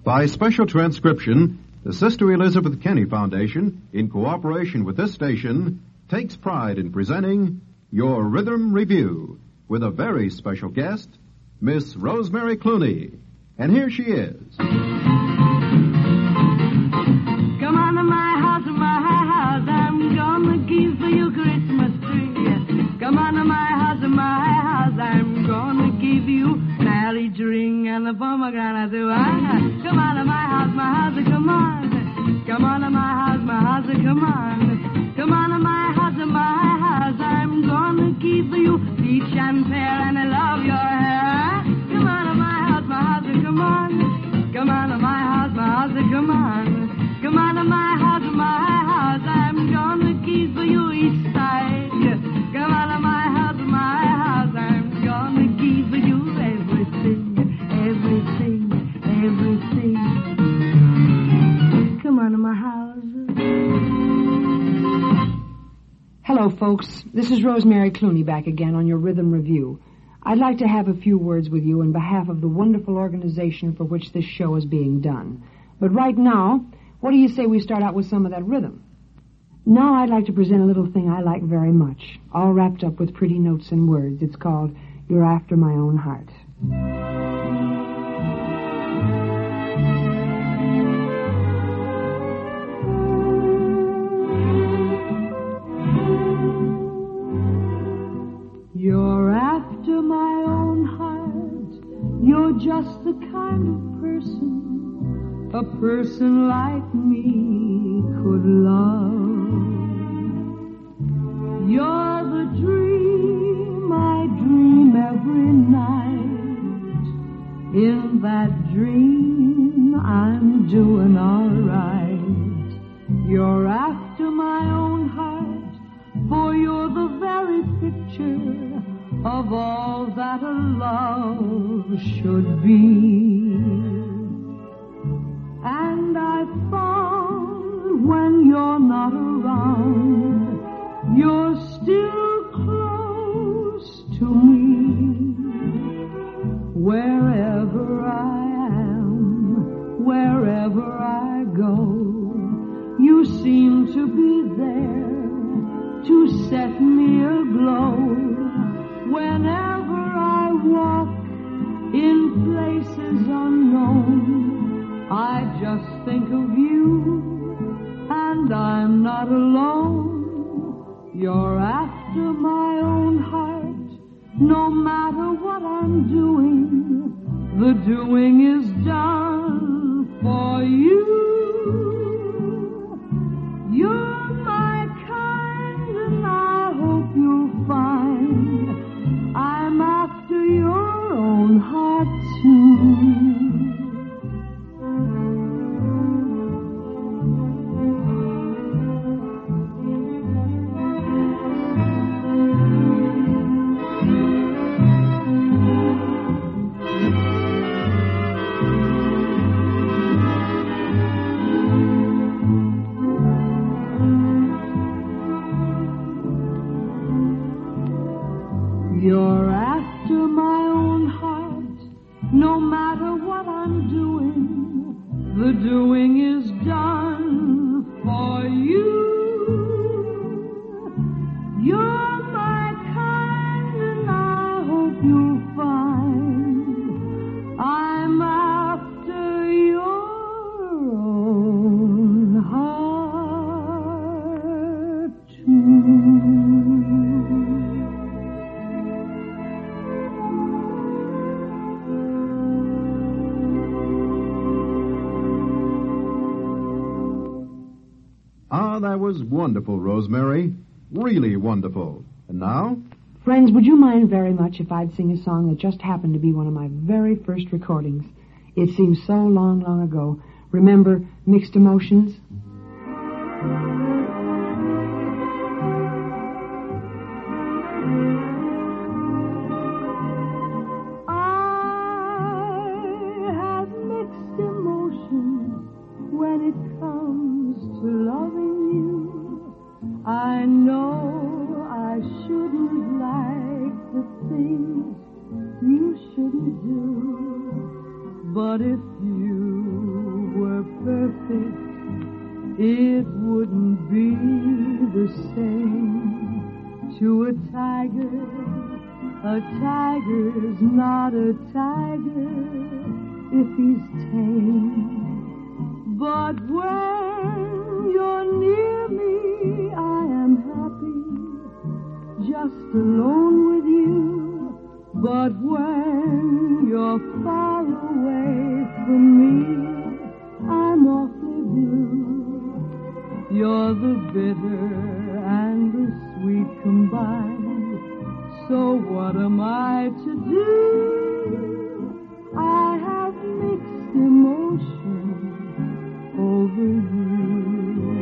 By special transcription, the Sister Elizabeth Kenny Foundation, in cooperation with this station, takes pride in presenting your Rhythm Review with a very special guest, Miss Rosemary Clooney. And here she is. Come on to my house, I'm gonna give you Christmas tree. Come on to my house, I'm gonna give you marriage ring and the pomegranate too. Come on to my house, come on. Come on to my house, come on. Come on to my house, I'm gonna give you peach and pear and I love your hair. Come on to my house, come on. Come on to my house, come on. Come on to my house, I'm gonna give you east side. Come on to my house, I'm gonna give you everything, everything, everything. Come on to my house. Hello, folks. This is Rosemary Clooney back again on your Rhythm Review. I'd like to have a few words with you on behalf of the wonderful organization for which this show is being done. But right now, what do you say we start out with some of that rhythm? Now I'd like to present a little thing I like very much, all wrapped up with pretty notes and words. It's called You're After My Own Heart. You're after my own heart. You're just the kind of person a person like me could love. You're the dream I dream every night. In that dream I'm doing all right. You're after my own heart, for you're the very picture of all that a love should be. And I found when you're not around, you're still close to me. Wherever I am, wherever I go, you seem to be there to set me aglow. Whenever I walk in places unknown, I just think of you, and I'm not alone. You're after my own heart, no matter what I'm doing, the doing is done for you. You're my kind, and I hope you'll find I'm after your own heart too. You're after my own heart, no matter what I'm doing, the doing is done for you. You're my kind, and I hope you'll find I'm after your own heart too. Ah, that was wonderful, Rosemary. Really wonderful. And now? Friends, would you mind very much if I'd sing a song that just happened to be one of my very first recordings? It seems so long, long ago. Remember Mixed Emotions? I have mixed emotions when it comes to loving you. I know I shouldn't like the things you shouldn't do, but if you perfect, it wouldn't be the same. To a tiger's not a tiger if he's tame. But when you're near me, I am happy, just alone with you. But when you're far away from me, I'm awfully blue. You're the bitter and the sweet combined. So what am I to do? I have mixed emotions over you.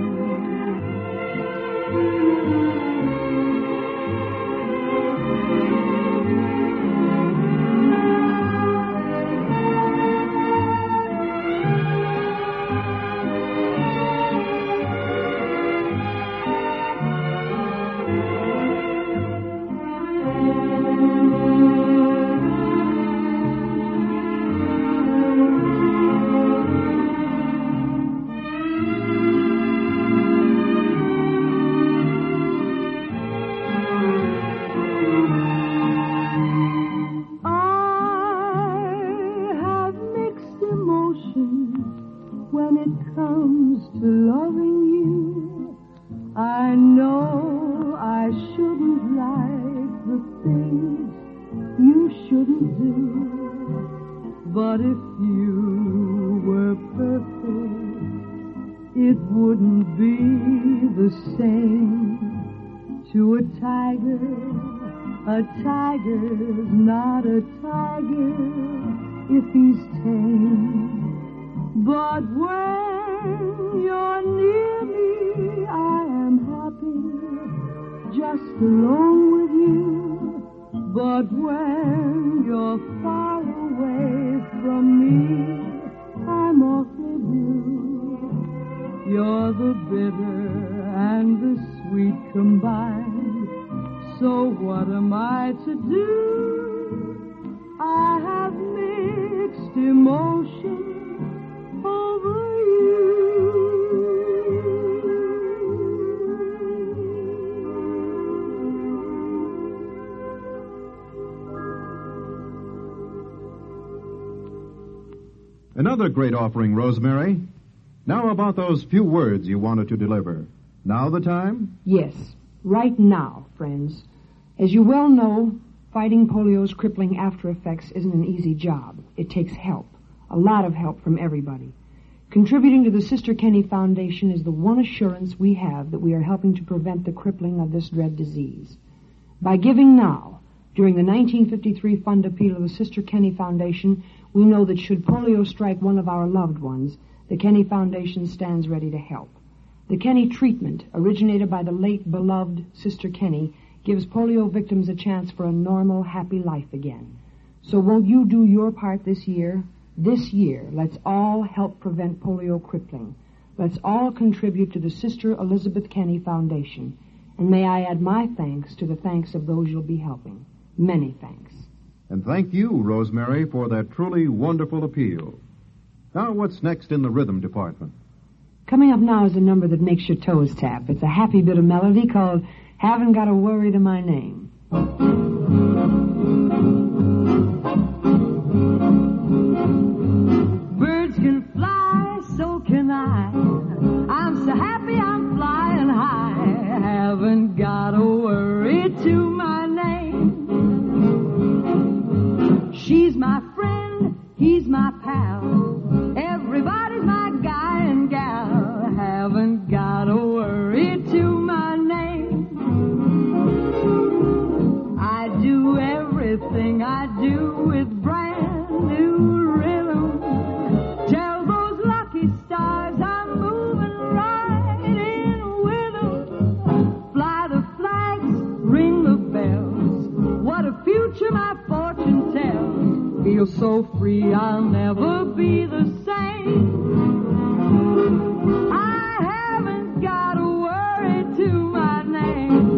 But if you were perfect, it wouldn't be the same. To a tiger's not a tiger if he's tame. But when you're near me, I am happy, just alone with you. But when you're far away from me, I'm awfully blue. You're the bitter and the sweet combined. So what am I to do? I have mixed emotions over you. Another great offering, Rosemary. Now about those few words you wanted to deliver. Now the time? Yes, right now, friends. As you well know, fighting polio's crippling after effects isn't an easy job. It takes help, a lot of help from everybody. Contributing to the Sister Kenny Foundation is the one assurance we have that we are helping to prevent the crippling of this dread disease. By giving now, during the 1953 fund appeal of the Sister Kenny Foundation, we know that should polio strike one of our loved ones, the Kenny Foundation stands ready to help. The Kenny treatment, originated by the late beloved Sister Kenny, gives polio victims a chance for a normal, happy life again. So won't you do your part this year? This year, let's all help prevent polio crippling. Let's all contribute to the Sister Elizabeth Kenny Foundation. And may I add my thanks to the thanks of those you'll be helping. Many thanks. And thank you, Rosemary, for that truly wonderful appeal. Now, what's next in the rhythm department? Coming up now is a number that makes your toes tap. It's a happy bit of melody called Haven't Got a Worry to My Name. Birds can fly, so can I. I'm so happy I'm flying high. Haven't got a worry to my name. She's my friend, he's my pal. Everybody's my guy and gal. Haven't got a worry to my name. I do everything I do with brand new rhythm. Tell those lucky stars I'm moving right in with them. Fly the flags, ring the bells. What a future my fortune tells. Feel so free I'll never be the same. I haven't got a worry to my name.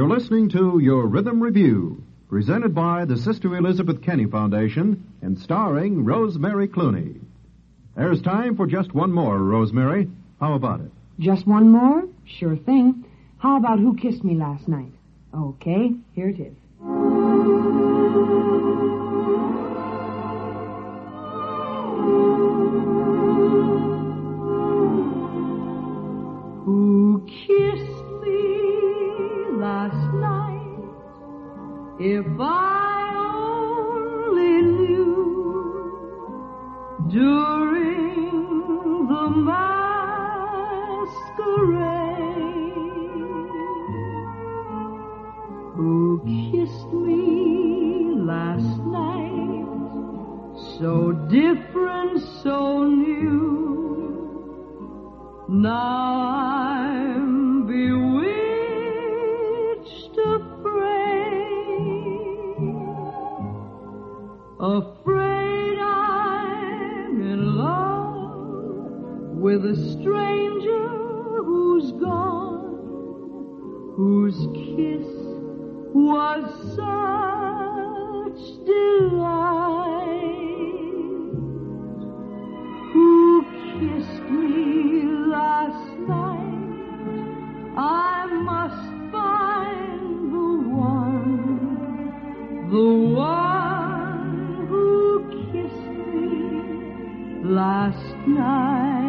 You're listening to Your Rhythm Review, presented by the Sister Elizabeth Kenny Foundation and starring Rosemary Clooney. There's time for just one more, Rosemary. How about it? Just one more? Sure thing. How about Who Kissed Me Last Night? Okay, here it is. Who kissed me last night? If I only knew during the masquerade. Who kissed me last night? So different, so new. Now I'm bewitched, afraid I'm in love with a stranger who's gone, whose kiss was such delight. Who kissed me last night? I must find the one who kissed me last night.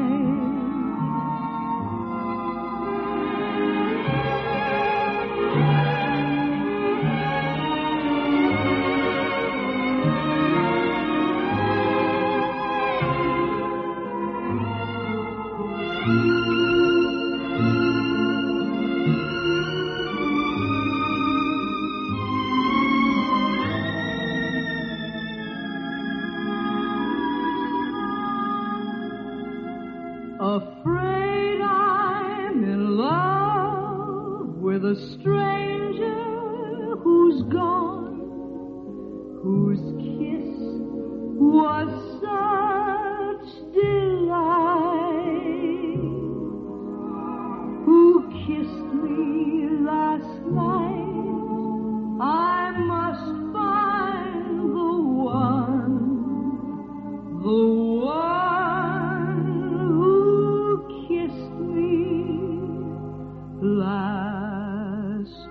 Afraid I'm in love with a stranger who's gone, whose kiss was such delight. Who kissed me last night? I must find the one last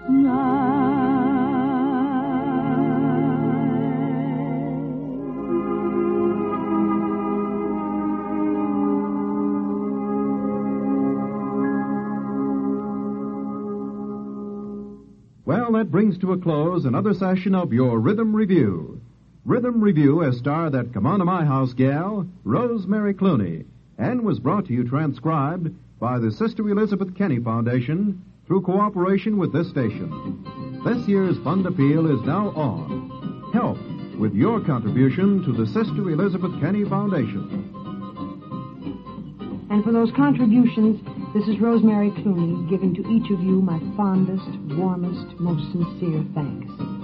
Well, that brings to a close another session of your Rhythm Review. Rhythm Review has starred that Come On to My House gal, Rosemary Clooney, and was brought to you transcribed by the Sister Elizabeth Kenny Foundation through cooperation with this station. This year's Fund Appeal is now on. Help with your contribution to the Sister Elizabeth Kenny Foundation. And for those contributions, this is Rosemary Clooney giving to each of you my fondest, warmest, most sincere thanks.